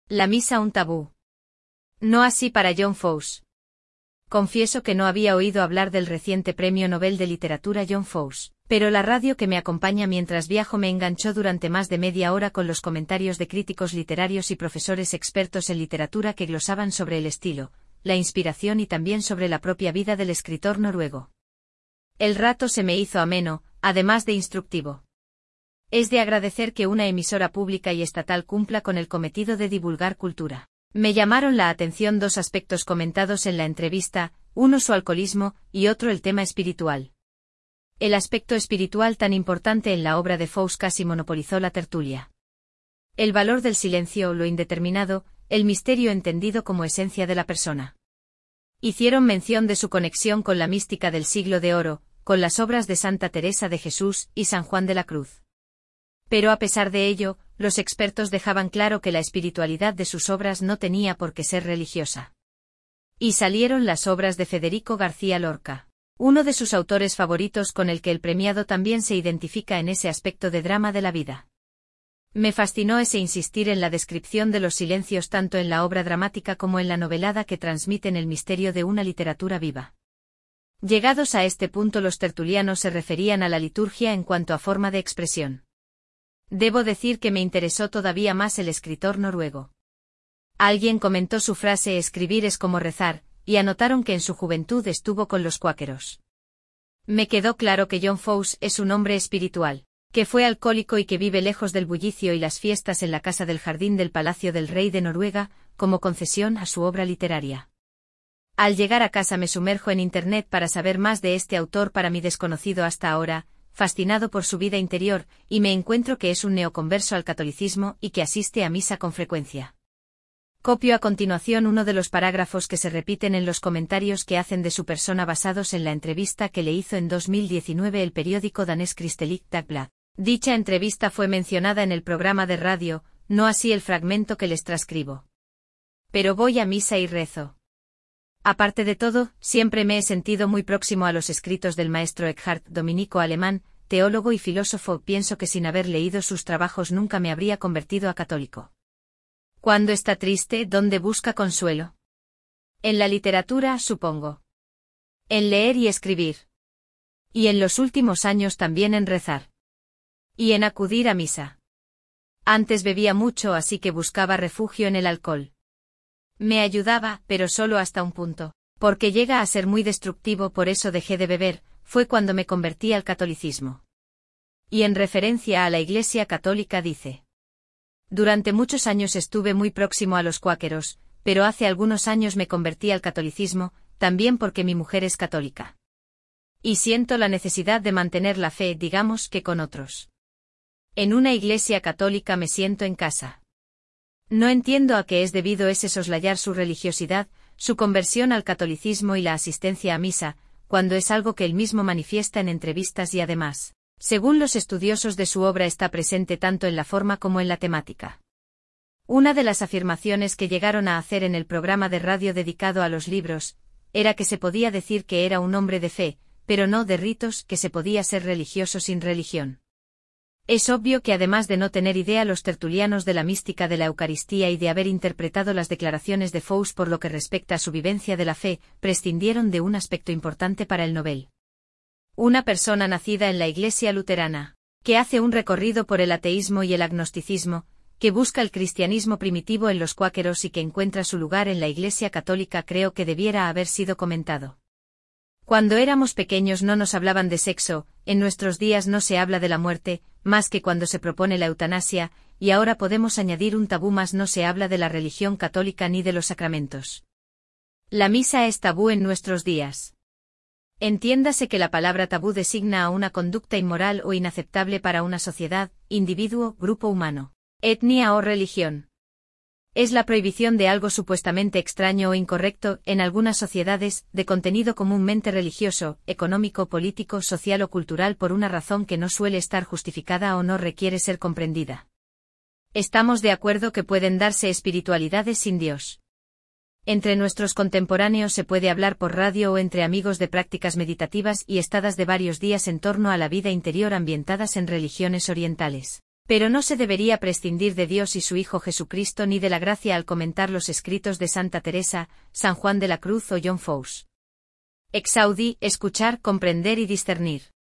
La misa un tabú. No así para John Fowles. Confieso que no había oído hablar del reciente Premio Nobel de Literatura John Fowles, pero la radio que me acompaña mientras viajo me enganchó durante más de media hora con los comentarios de críticos literarios y profesores expertos en literatura que glosaban sobre el estilo, la inspiración y también sobre la propia vida del escritor noruego. El rato se me hizo ameno, además de instructivo. Es de agradecer que una emisora pública y estatal cumpla con el cometido de divulgar cultura. Me llamaron la atención dos aspectos comentados en la entrevista, uno su alcoholismo y otro el tema espiritual. El aspecto espiritual tan importante en la obra de Fowles casi monopolizó la tertulia. El valor del silencio, lo indeterminado, el misterio entendido como esencia de la persona. Hicieron mención de su conexión con la mística del siglo de oro, con las obras de Santa Teresa de Jesús y San Juan de la Cruz. Pero a pesar de ello, los expertos dejaban claro que la espiritualidad de sus obras no tenía por qué ser religiosa. Y salieron las obras de Federico García Lorca, uno de sus autores favoritos con el que el premiado también se identifica en ese aspecto de drama de la vida. Me fascinó ese insistir en la descripción de los silencios tanto en la obra dramática como en la novelada que transmiten el misterio de una literatura viva. Llegados a este punto los tertulianos se referían a la liturgia en cuanto a forma de expresión. Debo decir que me interesó todavía más el escritor noruego. Alguien comentó su frase «escribir es como rezar», y anotaron que en su juventud estuvo con los cuáqueros. Me quedó claro que John Fowles es un hombre espiritual, que fue alcohólico y que vive lejos del bullicio y las fiestas en la casa del jardín del Palacio del Rey de Noruega, como concesión a su obra literaria. Al llegar a casa me sumerjo en Internet para saber más de este autor para mí desconocido hasta ahora, fascinado por su vida interior, y me encuentro que es un neoconverso al catolicismo y que asiste a misa con frecuencia. Copio a continuación uno de los parágrafos que se repiten en los comentarios que hacen de su persona basados en la entrevista que le hizo en 2019 el periódico danés Kristeligt Dagblad. Dicha entrevista fue mencionada en el programa de radio, no así el fragmento que les transcribo. Pero voy a misa y rezo. Aparte de todo, siempre me he sentido muy próximo a los escritos del maestro Eckhart, dominico alemán, teólogo y filósofo. Pienso que sin haber leído sus trabajos nunca me habría convertido a católico. Cuando está triste, ¿dónde busca consuelo? En la literatura, supongo. En leer y escribir. Y en los últimos años también en rezar. Y en acudir a misa. Antes bebía mucho, así que buscaba refugio en el alcohol. Me ayudaba, pero solo hasta un punto, porque llega a ser muy destructivo, por eso dejé de beber, fue cuando me convertí al catolicismo. Y en referencia a la Iglesia Católica dice: durante muchos años estuve muy próximo a los cuáqueros, pero hace algunos años me convertí al catolicismo, también porque mi mujer es católica. Y siento la necesidad de mantener la fe, digamos que con otros. En una iglesia católica me siento en casa. No entiendo a qué es debido ese soslayar su religiosidad, su conversión al catolicismo y la asistencia a misa, cuando es algo que él mismo manifiesta en entrevistas y además, según los estudiosos de su obra, está presente tanto en la forma como en la temática. Una de las afirmaciones que llegaron a hacer en el programa de radio dedicado a los libros, era que se podía decir que era un hombre de fe, pero no de ritos, que se podía ser religioso sin religión. Es obvio que además de no tener idea los tertulianos de la mística de la Eucaristía y de haber interpretado las declaraciones de Fowles por lo que respecta a su vivencia de la fe, prescindieron de un aspecto importante para el Nobel. Una persona nacida en la Iglesia luterana, que hace un recorrido por el ateísmo y el agnosticismo, que busca el cristianismo primitivo en los cuáqueros y que encuentra su lugar en la Iglesia católica, creo que debiera haber sido comentado. Cuando éramos pequeños no nos hablaban de sexo, en nuestros días no se habla de la muerte, más que cuando se propone la eutanasia, y ahora podemos añadir un tabú más: no se habla de la religión católica ni de los sacramentos. La misa es tabú en nuestros días. Entiéndase que la palabra tabú designa a una conducta inmoral o inaceptable para una sociedad, individuo, grupo humano, etnia o religión. Es la prohibición de algo supuestamente extraño o incorrecto, en algunas sociedades, de contenido comúnmente religioso, económico, político, social o cultural por una razón que no suele estar justificada o no requiere ser comprendida. Estamos de acuerdo que pueden darse espiritualidades sin Dios. Entre nuestros contemporáneos se puede hablar por radio o entre amigos de prácticas meditativas y estadas de varios días en torno a la vida interior ambientadas en religiones orientales. Pero no se debería prescindir de Dios y su Hijo Jesucristo ni de la gracia al comentar los escritos de Santa Teresa, San Juan de la Cruz o John Foxe. Exaudi, escuchar, comprender y discernir.